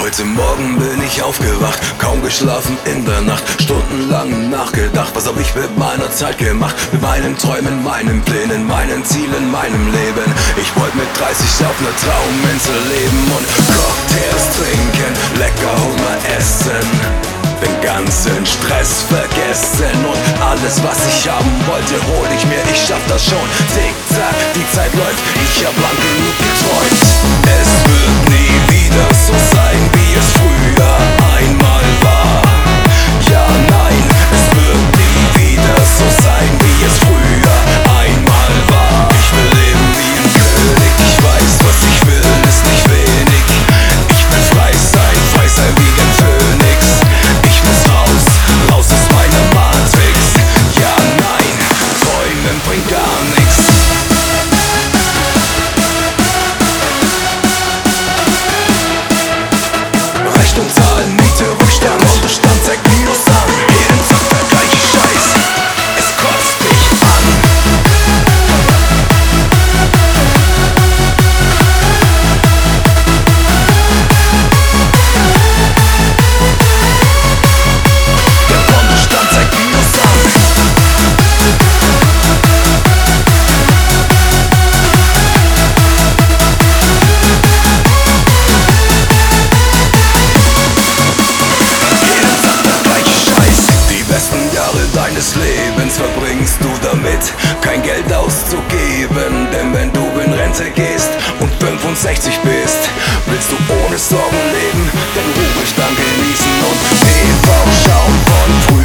Heute Morgen bin ich aufgewacht, kaum geschlafen in der Nacht, stundenlang nachgedacht, was hab ich mit meiner Zeit gemacht, mit meinen Träumen, meinen Plänen, meinen Zielen, meinem Leben. Ich wollte mit 30 auf ner Trauminsel leben und Cocktails trinken, lecker Hunger essen, den ganzen Stress vergessen und alles, was ich haben wollte, hol ich mir, ich schaff das schon. Zickzack, die Zeit läuft, ich hab lang genug geträumt. Es wird nie wieder so sein, wie es früher einmal war. Ja, nein, es wird nie wieder so sein, wie es früher einmal war. Ich will leben wie ein König, ich weiß, was ich will, ist nicht wenig. Ich will frei sein wie ein Phönix. Ich muss raus aus meiner Matrix. Ja, nein, träumen bringt gar nichts. Rechnung zahlen, Miete, Rückstand, Kontostand zeigt Minus an. Jeden Tag der gleiche Scheiß, es kotzt mich an. Der Kontostand zeigt Minus an. Deines Lebens verbringst du damit, kein Geld auszugeben. Denn wenn du in Rente gehst und 65 bist, willst du ohne Sorgen leben, den Ruhestand genießen und TV schauen von früher.